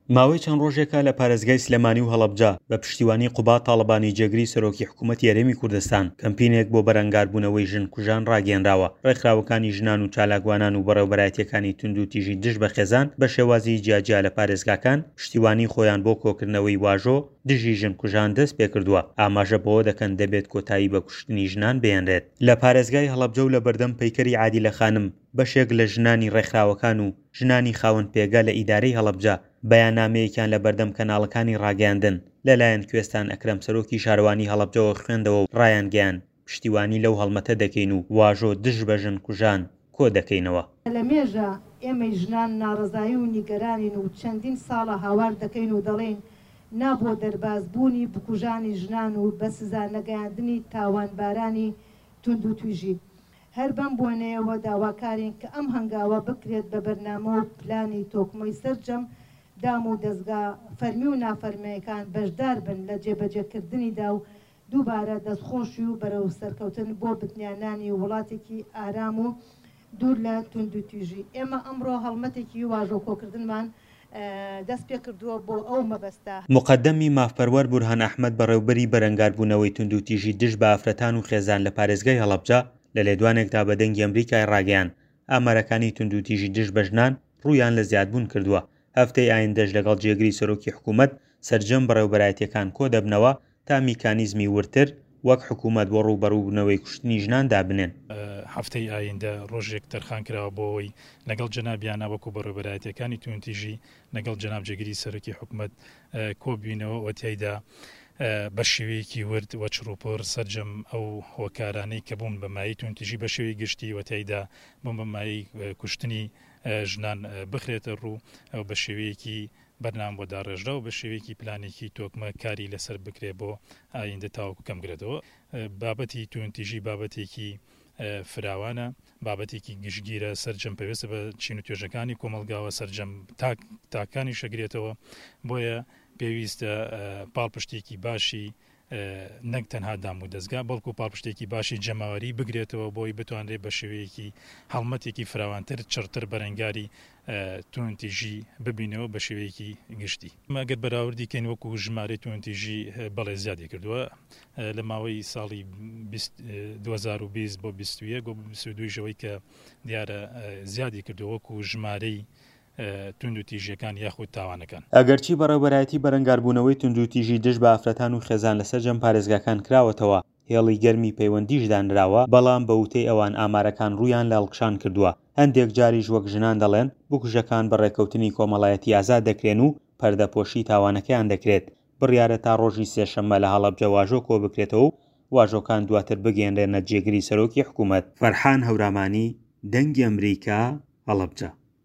ماوەی چەند ڕۆژێکە لە پارێزگای سلێمانی و هەڵەبجە بە پشتیوانی قوبا تاڵەبانی جێگری سەرۆکی حکوومەتی هەرێمی کوردستان کەمپینێک بۆ بەرەنگاربوونەوەی ژن کوژان ڕاگەیەنراوە. ڕێکخراوەکانی ژنان و چالاکوانان و بەڕێوەبەرایەتیەکانی تونند و تیژی دژ بە خێزان بە شێوازی جیاجیا لە پارێزگاکان پشتیوانی خۆیان بۆ کۆکردنەوەی واژۆ دژی ژن کوژان دەست پێکردووە. ئاماژە بەوە دەکەن دەبێت کۆتایی بە کوشتنی ژنان بێنرێت. لە پارێزگای هەڵەبجە و لە بەردەم پەیکەری عادیلە خانم بەشێک لە ژنانی ڕێکخراوەکان و ژنانی خاوەن پێگە لە ئیدارەی هەڵەبجە بەیاننامەیەکیان لە بەردەم کەناڵەکانی ڕاگەاندن لەلایەن کوێستان ئەکرەم سەرۆکی شارەوانی هەڵەبجەوە خوێندەوە و ڕایانگەیان پشتیوانی لەو هەڵمەتە دەکەین و واژۆ دژ بە ژن کوژان کۆ دەکەینەوە. لە مێژە ئێمەی ژنان ناڕزایی و نیگەرانین و چەندین ساڵە هاوار دەکەین و دەڵێن نابۆ دەربازبوونی بکوژانی ژنان و بە سزا نەگەیاندنی تاوانبارانی تونند و تویژی. هەر بەم بۆنەیەوە داواکارین کە ئەم هەنگاوە بکرێت بە بەرنامە و پلانی تۆکمەی سەرجەم دام و دەستگا فەرمی و نافەرمیەکان بەشدار بن لە جێبەجێکردنیدا و دووبارە دەستخۆشی و بەرەو سەرکەوتن بۆ بتنیانانی وڵاتێکی ئارام و دوور لە تونند و تویژی. ئێمە ئەمڕۆ هەڵمەتێکی واژۆ کۆکردنمان دەست پێ کردووە بۆ ئەو مەبەستە. مقدەمی مافپەروەر بورهان ئەحمەد بەڕێوەبەری بەرەنگاربوونەوەی تونند و تیژی دژ بە ئافرەتان و خێزان لە پارێزگای هەڵەبجە لە لێدوانێکدا بە دەنگی ئەمریکای ڕاگەیاند ئامارەکانی تونند و تیژی دژ بە ژنان ڕوویان لە زیادبوون کردووە. هەفتەی ئایندەش لەگەڵ جێگری سەرۆکی حکوومەت سەرجەم بەڕێوەبەرایەتیەکان کۆ دەبنەوە تا میکانیزمی ورتر وەک حکوومەت بۆ ڕووبەڕووبوونەوەی کوشتنی ژنان دابنێن. هەفتەی ئایندە ڕۆژێک تەرخان کراوە بۆەوەی لەگەڵ جەنابیانە وەکو بەڕێوەبەرایەتیەکانی تونند و تیژی لەگەڵ جەناب جێگری سەرۆکی حکوومەت کۆبووینەوە و تیایدا بە شێوەیەکی ورد وە چڕوپۆر سەرجەم ئەو هۆکارانەی کە بوون بەمایی تونند و تیژی بە شێوەی گشتی و تیایدا بوون بەمایی کوشتنی ژنان بخرێتە ڕوو ئەو بە شێوەیەکی بەرنام بۆ داڕێژرا و بە شێوەیەکی پلانێکی تۆکمە کاری لەسەر بکرێ بۆ ئایندە تاوەکو کەمگرێتەوە. بابەتی تونند و تیژی بابەتێکی فراوانە، بابەتێکی گشتگیرە، سەرجەم پێویستە بە چین و توێژەکانی کۆمەلگاوە سەرجەم تاکانی شەگرێتەوە. بۆیە پێویستە پاڵپشتێکی باشی نەک تەنها دام و دەستگا بەڵکو پاڵپشتێکی باشی جەماوەری بگرێتەوە بۆی بتوانرێت بە شێوەیەکی هەڵمەتێکی فراوانتر چڕتر بەرەنگاری تونند و تیژی ببینەوە بە شێوەیەکی گشتی. ئەگەر بەراوردی کەین وەکو ژمارەی تونند و تیژی بەڵێ زیادی کردووە لە ماوەی ساڵی 2020 بۆ 21 بۆ 22ەوەی کە دیارە زیادی کردووە وەکو ژمارەی تونند و تیژیەکان یاخود تاوانەکان. ئەگەرچی بەڕێوەبەرایەتی بەرەنگاربوونەوەی تونند و تیژی دژ بە ئافرەتان و خێزان لەسەر جەم پارێزگاکان کراوەتەوە هێڵی گەرمی پەیوەندیش دانراوە، بەڵام بە وتەی ئەوان ئامارەکان ڕوویان لە هەڵکشان کردووە. هەندێک جاریش وەک ژنان دەڵێن بکوژەکان بە ڕێکەوتنی کۆمەڵایەتی ئازاد دەکرێن و پەردەپۆشی تاوانەکەیان دەکرێت. بڕیارە تا ڕۆژی سێشەممە لە هەڵەبجە واژۆ کۆ بکرێتەوە و واژۆکان دواتر بگەێنرێنە جێگری سەرۆکی حکوومەت. فەرحان هەورامانی، دەنگی ئەمریکا، هەڵەبجە.